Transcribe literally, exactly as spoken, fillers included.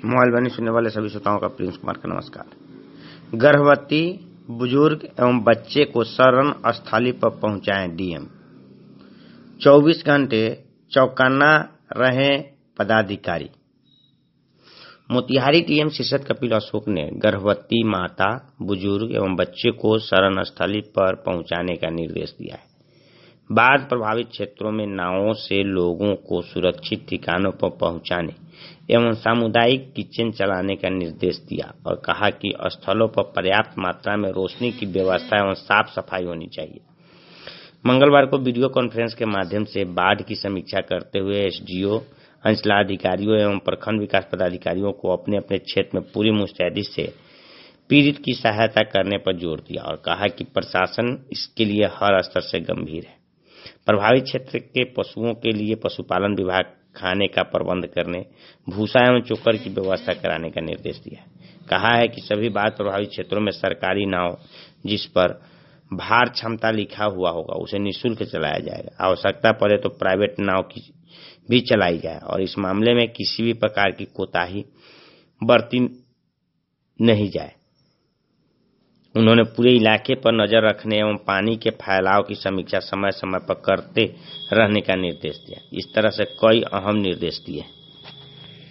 Mobile वाणी सुनने वाले सभी श्रोताओं का प्रिंस कुमार का नमस्कार। गर्भवती बुजुर्ग एवं बच्चे को शरण स्थली पर पहुंचाएं डीएम। चौबीस घंटे चौकन्ना रहे पदाधिकारी। मोतिहारी डीएम शीर्षद कपिल अशोक ने गर्भवती माता, बुजुर्ग एवं बच्चे को शरण स्थली पर पहुंचाने का निर्देश दिया है। बाढ़ प्रभावित क्षेत्रों में नावों से लोगों को सुरक्षित ठिकानों पर पहुंचाने एवं सामुदायिक किचन चलाने का निर्देश दिया और कहा कि स्थलों पर पर्याप्त मात्रा में रोशनी की व्यवस्था एवं साफ सफाई होनी चाहिए। मंगलवार को वीडियो कॉन्फ्रेंस के माध्यम से बाढ़ की समीक्षा करते हुए एसडीओ, अंचलाधिकारियों एवं प्रखंड विकास पदाधिकारियों को अपने अपने क्षेत्र में पूरी मुस्तैदी से पीड़ित की सहायता करने पर जोर दिया और कहा कि प्रशासन इसके लिए हर स्तर से गंभीर है। प्रभावित क्षेत्र के पशुओं के लिए पशुपालन विभाग खाने का प्रबंध करने, भूसा एवं चोकर की व्यवस्था कराने का निर्देश दिया है। कहा है कि सभी बाढ़ प्रभावित क्षेत्रों में सरकारी नाव जिस पर भार क्षमता लिखा हुआ होगा उसे निःशुल्क चलाया जाएगा। आवश्यकता पड़े तो प्राइवेट नाव की भी चलाई जाए और इस मामले में किसी भी प्रकार की कोताही बरती नहीं जाए। उन्होंने पूरे इलाके पर नजर रखने एवं पानी के फैलाव की समीक्षा समय समय पर करते रहने का निर्देश दिया। इस तरह से कई अहम निर्देश दिए।